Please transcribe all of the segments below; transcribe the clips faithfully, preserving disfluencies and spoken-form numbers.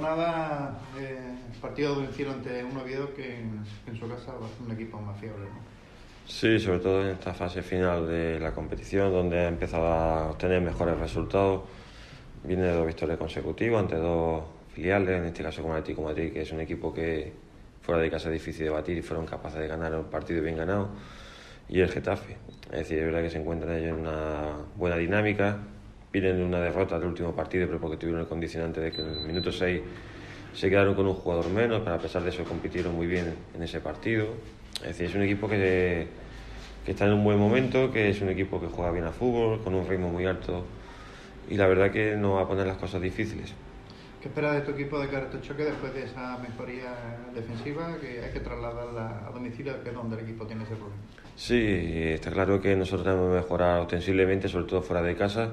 jornada, eh, partido a domicilio ante un Oviedo que en, en su casa va a ser un equipo más fiable, ¿no? Sí, sobre todo en esta fase final de la competición, donde ha empezado a obtener mejores resultados. Viene de dos victorias consecutivas ante dos filiales, en este caso con Atlético de Madrid, que es un equipo que fuera de casa es difícil de batir y fueron capaces de ganar un partido bien ganado. Y el Getafe, es decir, es verdad que se encuentran ellos en una buena dinámica. Vienen de una derrota del último partido, pero porque tuvieron el condicionante de que en el minuto seis se quedaron con un jugador menos, pero a pesar de eso compitieron muy bien en ese partido. Es decir, es un equipo que, que está en un buen momento, que es un equipo que juega bien a fútbol, con un ritmo muy alto, y la verdad que no va a poner las cosas difíciles. ¿Qué esperas de tu equipo de cara a este choque después de esa mejoría defensiva que hay que trasladarla a domicilio, que es donde el equipo tiene ese problema? Sí, está claro que nosotros tenemos que mejorar ostensiblemente, sobre todo fuera de casa,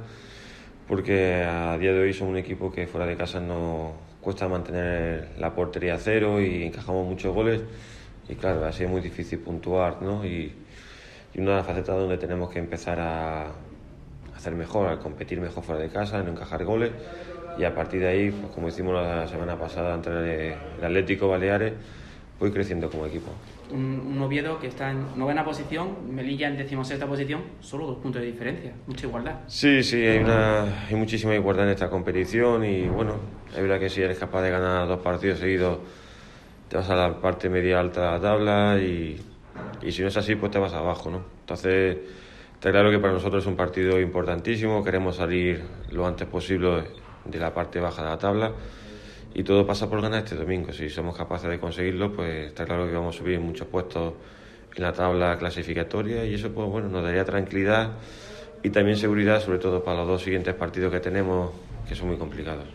porque a día de hoy somos un equipo que fuera de casa nos cuesta mantener la portería a cero y encajamos muchos goles, y claro, así es muy difícil puntuar, ¿no? Y, y una de las facetas donde tenemos que empezar a hacer mejor, a competir mejor fuera de casa, a no encajar goles, y a partir de ahí, pues como hicimos la semana pasada entre el Atlético Baleares, voy creciendo como equipo. Un, un Oviedo que está en novena posición, Melilla en decimosexta posición, solo dos puntos de diferencia, mucha igualdad. Sí, sí, hay, una, hay muchísima igualdad en esta competición y bueno, es verdad que si eres capaz de ganar dos partidos seguidos te vas a la parte media alta de la tabla y, y si no es así pues te vas abajo, ¿no? Entonces está claro que para nosotros es un partido importantísimo, queremos salir lo antes posible de la parte baja de la tabla. Y todo pasa por ganar este domingo. Si somos capaces de conseguirlo, pues está claro que vamos a subir muchos puestos en la tabla clasificatoria y eso pues bueno nos daría tranquilidad y también seguridad, sobre todo para los dos siguientes partidos que tenemos, que son muy complicados.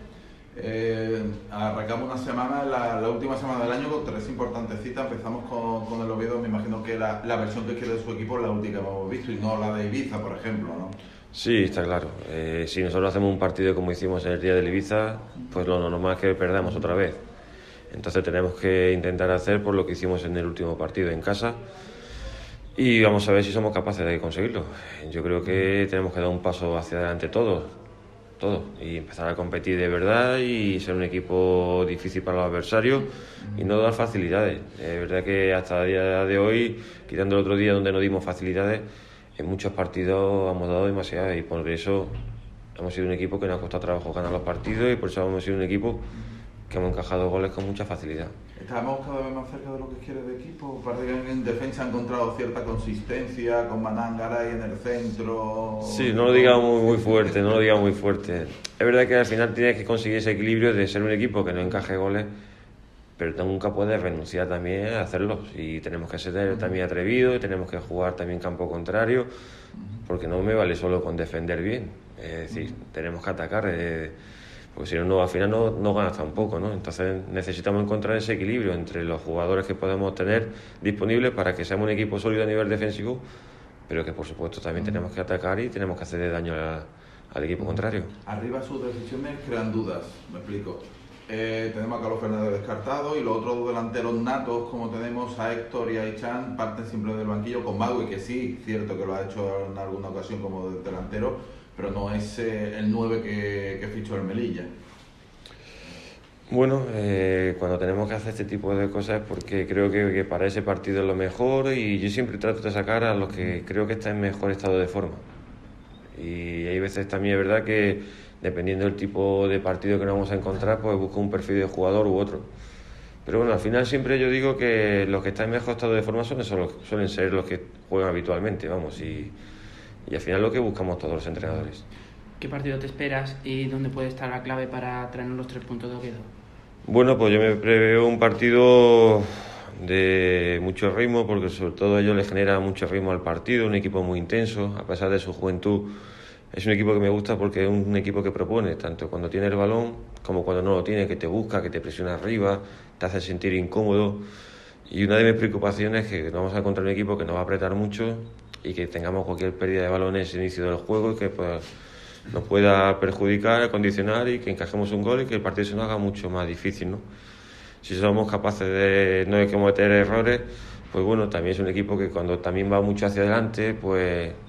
Eh, arrancamos una semana, la, la última semana del año, con tres importantes citas. Empezamos con, con el Oviedo. Me imagino que la, la versión que quiere de su equipo es la última que hemos visto y no la de Ibiza, por ejemplo, ¿no? Sí, está claro. Eh, si nosotros hacemos un partido como hicimos en el día del Ibiza, pues lo normal es que perdamos otra vez. Entonces tenemos que intentar hacer por lo que hicimos en el último partido en casa y vamos a ver si somos capaces de conseguirlo. Yo creo que tenemos que dar un paso hacia adelante todos, todos, y empezar a competir de verdad y ser un equipo difícil para los adversarios y no dar facilidades. Es verdad que hasta el día de hoy, quitando el otro día donde no dimos facilidades, en muchos partidos hemos dado demasiado y por eso hemos sido un equipo que nos ha costado trabajo ganar los partidos y por eso hemos sido un equipo que hemos encajado goles con mucha facilidad. Estamos cada vez más cerca de lo que quiere el equipo. Parece que en defensa ha encontrado cierta consistencia con Manán Garay en el centro. Sí, no lo digamos muy, muy fuerte, no lo digamos muy fuerte. Es verdad que al final tienes que conseguir ese equilibrio de ser un equipo que no encaje goles, pero nunca puedes renunciar también a hacerlos y tenemos que ser también atrevidos y tenemos que jugar también campo contrario, porque no me vale solo con defender bien, es decir, tenemos que atacar, eh, porque si no, no al final no, no ganas tampoco, ¿no? Entonces necesitamos encontrar ese equilibrio entre los jugadores que podemos tener disponibles para que seamos un equipo sólido a nivel defensivo, pero que por supuesto también tenemos que atacar y tenemos que hacer daño a, al equipo contrario. Arriba sus decisiones crean dudas, me explico. Eh, tenemos a Carlos Fernández descartado y los otros dos delanteros natos, como tenemos a Héctor y a Ichan, parten siempre del banquillo con Magui, que sí, cierto que lo ha hecho en alguna ocasión como delantero, pero no es eh, el nueve que, que fichó el Melilla. Bueno, eh, cuando tenemos que hacer este tipo de cosas es porque creo que, que para ese partido es lo mejor y yo siempre trato de sacar a los que creo que están en mejor estado de forma. Y hay veces también es verdad que dependiendo del tipo de partido que nos vamos a encontrar, pues busco un perfil de jugador u otro. Pero bueno, al final siempre yo digo que los que están en mejor estado de forma son esos, suelen ser los que juegan habitualmente, vamos, y, y al final lo que buscamos todos los entrenadores. ¿Qué partido te esperas y dónde puede estar la clave para traernos los tres puntos de Oviedo? Bueno, pues yo me preveo un partido de mucho ritmo, porque sobre todo a ellos les genera mucho ritmo al partido, un equipo muy intenso, a pesar de su juventud. Es un equipo que me gusta porque es un equipo que propone, tanto cuando tiene el balón como cuando no lo tiene, que te busca, que te presiona arriba, te hace sentir incómodo. Y una de mis preocupaciones es que vamos a encontrar un equipo que nos va a apretar mucho y que tengamos cualquier pérdida de balones en el inicio del juego y que pues, nos pueda perjudicar, condicionar y que encajemos un gol y que el partido se nos haga mucho más difícil, ¿no? Si somos capaces de no cometer errores, pues bueno, también es un equipo que cuando también va mucho hacia adelante, pues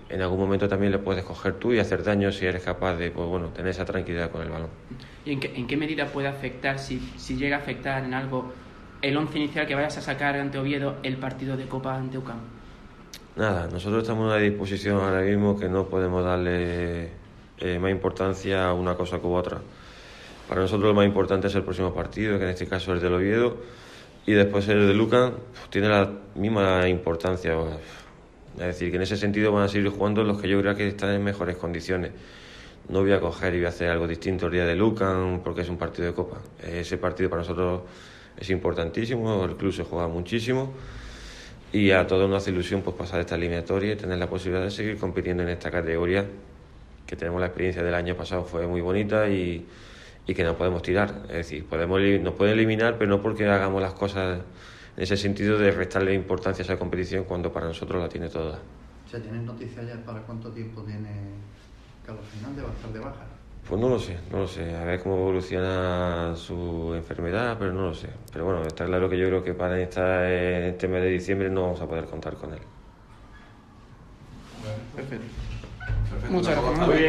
en algún momento también le puedes coger tú y hacer daño si eres capaz de, pues bueno, tener esa tranquilidad con el balón. ¿Y en qué, en qué medida puede afectar, si, si llega a afectar en algo, el once inicial que vayas a sacar ante Oviedo el partido de Copa ante U C A M? Nada, nosotros estamos en una disposición ahora mismo que no podemos darle eh, más importancia a una cosa que a otra. Para nosotros lo más importante es el próximo partido, que en este caso es el del Oviedo, y después el de Lucan pues, tiene la misma importancia. Es decir, que en ese sentido van a seguir jugando los que yo creo que están en mejores condiciones. No voy a coger y voy a hacer algo distinto el día de Lucan porque es un partido de Copa. Ese partido para nosotros es importantísimo, el club se juega muchísimo y a todos nos hace ilusión pues, pasar esta eliminatoria y tener la posibilidad de seguir compitiendo en esta categoría, que tenemos la experiencia del año pasado, fue muy bonita y, y que no podemos tirar. Es decir, podemos, nos pueden eliminar, pero no porque hagamos las cosas en ese sentido de restarle importancia a esa competición cuando para nosotros la tiene toda. O sea, ¿tienes noticias ya para cuánto tiempo tiene Carlos Fernández? ¿Va a estar de baja? Pues no lo sé, no lo sé. A ver cómo evoluciona su enfermedad, pero no lo sé. Pero bueno, está claro que yo creo que para esta, en este mes de diciembre no vamos a poder contar con él. Perfecto. Perfecto. Muchas gracias. Muy bien.